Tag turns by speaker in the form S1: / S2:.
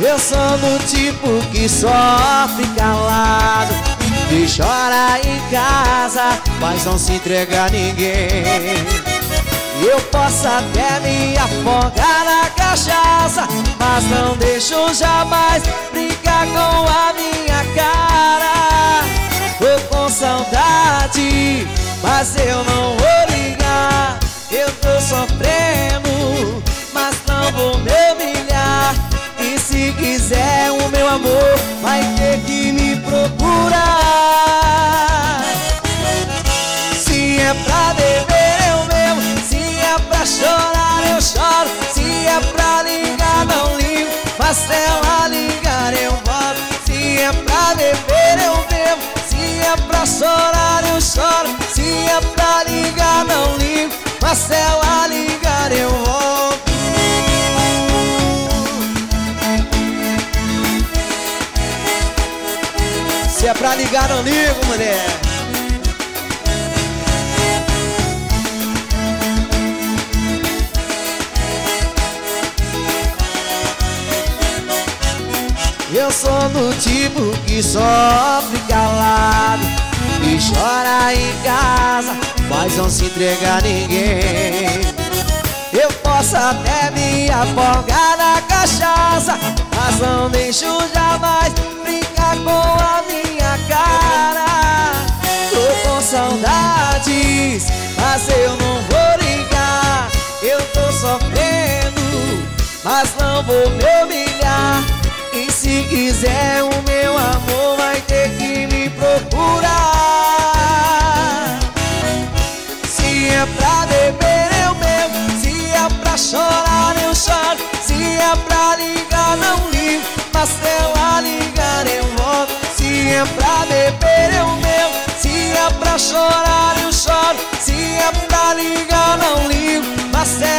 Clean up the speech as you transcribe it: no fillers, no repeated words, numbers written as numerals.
S1: Eu sou do tipo que sofre calado e chora em casa, mas não se entrega a ninguém. Eu posso até me afogar na cachaça, mas não deixo jamais brincar com a minha cara. Tô com saudade, mas eu não vou ligar. Eu tô sofrendo, mas não vou me humilhar. E se quiser o meu amor, vai ter que me procurar. Se é pra beber eu bebo, se é pra chorar eu choro, se é pra ligar não ligo, mas se ela ligar eu volto. Se é pra beber eu bebo, se é pra chorar eu choro, se é pra ligar não ligo, mas se ela ligar eu volto. Se é pra ligar não ligo, mulher. Eu sou do tipo que sofre calado e chora em casa, mas não se entrega a ninguém. Eu posso até me afogar na cachaça, mas não deixo jamais brincar com a minha cara. Tô com saudades, mas eu não vou ligar. Eu tô sofrendo, mas não vou me humilhar. E se quiser o meu amor, vai ter que me procurar. Se é pra beber eu bebo, se é pra chorar eu choro, se é pra ligar não ligo, mas se ela ligar eu volto. Se é pra beber eu bebo, se é pra chorar eu choro, se é pra ligar não ligo, mas se